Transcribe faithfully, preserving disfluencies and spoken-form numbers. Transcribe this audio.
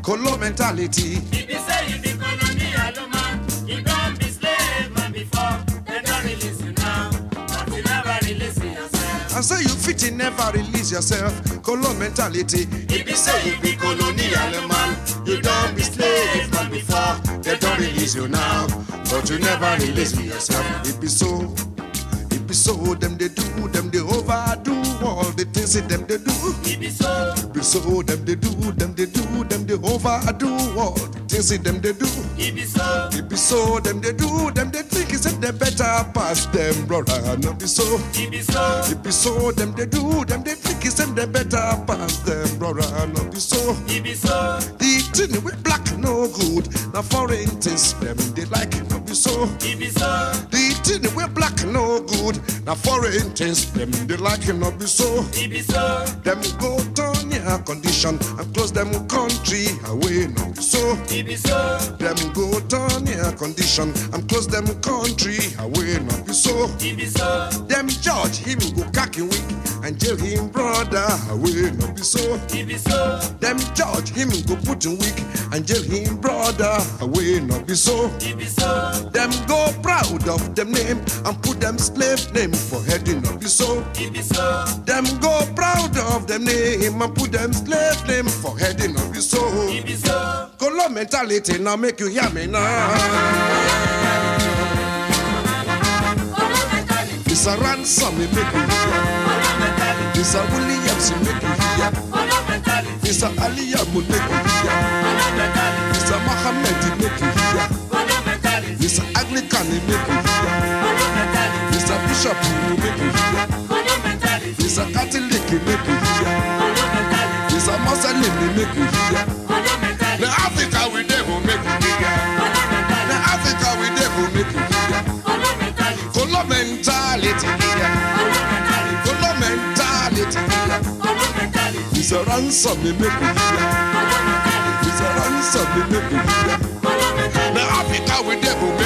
Colo mentality. If you say you be colonial man, you don't be slave man before. They don't release you now, but you never release yourself. And say you fit in never release yourself. Colo mentality. If you say you be colonial man, you don't be slave man before. They don't release you now, but you never release yourself. It be so. It be so. Them they do. Them they overdo all the things that them they do. It be so. It be so. Them they do. Them they do. Them they overdo all the things that them they do. It be so. It be so. Them they do. Them they think it's that they better pass them, brother. No be so. It be so. It be so. Them they do. Them they think it's that they better pass them, brother. No be so. It be so. The thing with black no good. Now foreign things them they like it. No be so. It be so. The thing with black no good. Now foreign things them they like it. No be so. It be so. Them go turn your condition and close them country away. No be so. It be so. Them go turn your condition and close them country away. No be so. It be so. Them judge him go cocky weak and jail him brother away. No be so. It be so. Them judge him go put him weak and jail him brother away. No be so. It be so. Them go proud of them name and put them slave name for heading. No be so. It be so. Them go proud of them name and put them slave name for heading. No be so. It be so. Colo mentality now make you hear me now. It's a ransom me make you hear. It's a Williams make you hear. It's a Aliyah make you hear. It's a Muhammad make you hear. It's a Anglican make you hear. It's a Bishop make you hear. It's a Catholic make you hear. It's a Muslim make you hear. The Africa we there will make you hear. The Africa we there will make you hear. Colo mentality here. Colo mentality here. It's a ransom me make you hear. It's a ransom me make you hear. The Africa we there will